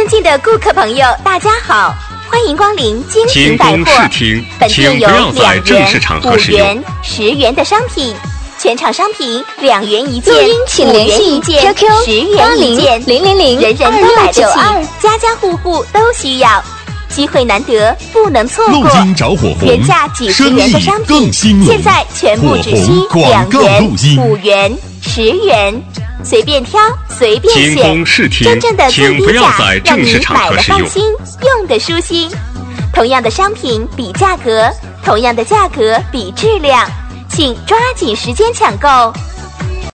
尊敬的顾客朋友，大家好，欢迎光临精品百货。本店有2元、5元、10元的商品，全场商品2元一件，5元一件，10元一件，000，人人都买得起，家家户户都需要。机会难得，不能错过。 路金着火红， 原价几十元的商品，现在全部只需2元、5元、10元，随便挑，随便选，真正的最低价，让你买的放心，用的舒心。同样的商品比价格，同样的价格比质量，请抓紧时间抢购。